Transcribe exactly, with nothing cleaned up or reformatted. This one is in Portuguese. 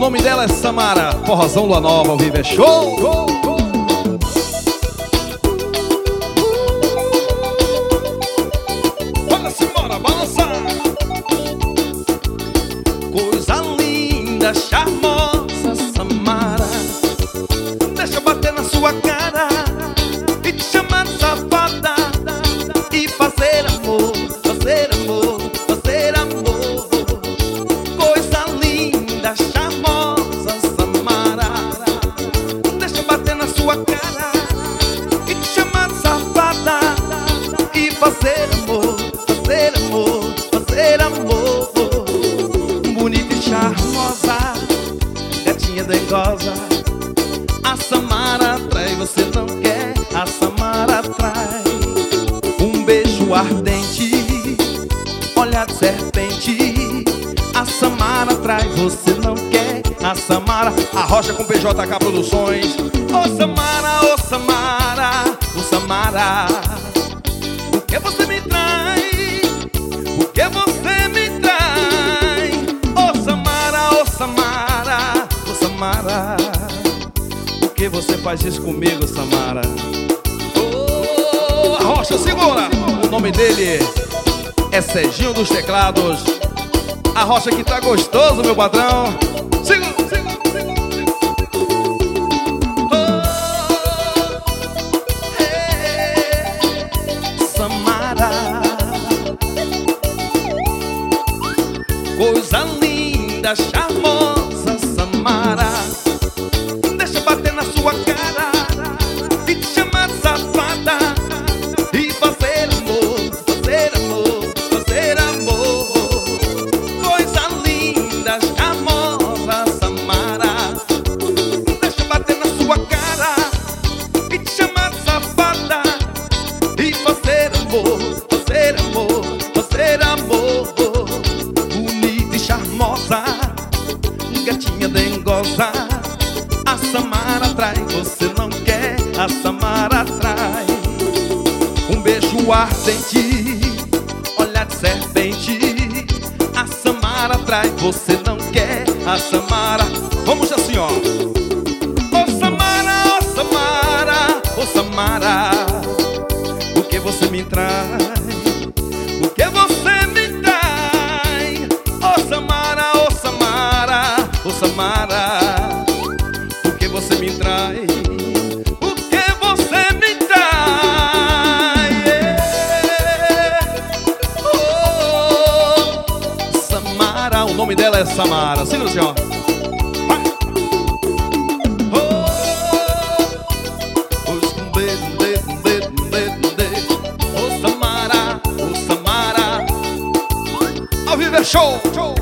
nome dela é Samara. Forrozão Lua Nova ao vivo é show. Go, go. Bora, Samara, balançar. Coisa linda, charmosa, Samara, deixa eu bater na sua cara e te chamar de safada e fazer amor, fazer amor, fazer amor. Coisa linda, charmosa, Samara, deixa eu bater na sua cara e te chamar de safada e fazer amor, fazer amor, fazer amor. Bonita e charmosa, gatinha dengosa, a Samara atrai, você não quer, a Samara atrai. Um beijo ardente, olhar de serpente, a Samara atrai, você não quer, a Samara. A Rocha com P J K Produções. Ô Samara, ô Samara, ô Samara, por que você me trai? Por que você me trai? Ô Samara, ô Samara, ô Samara, Por que você faz isso comigo, Samara? Oh, a Rocha, segura! O nome dele é Serginho dos Teclados. A Rocha que tá gostoso, meu patrão. Segura, segura, segura. Samara, coisa linda, charmosa, Samara, deixa eu bater na sua cara e te chamar de safada e fazer amor, fazer amor, fazer amor. Coisa linda, charmosa, Samara, deixa eu bater na sua cara e te chamar de safada e fazer amor, fazer amor, fazer amor. Bonita e charmosa, gatinha dengosa, a Samara atrai, você não quer, a Samara atrai. Um beijo ardente, olhar de serpente, a Samara atrai, você não quer, a Samara. Vamos assim, ó. Ô Samara, ô Samara, ô Samara, por que você me trai? Por que você me trai? Ô Samara, ô Samara, ô Samara, por que você me trai? Por que você me trai? Yeah. Oh, Samara, O nome dela é Samara. Segura assim, ó. Ô Samara, ô Samara, Ao vivo é show. Show.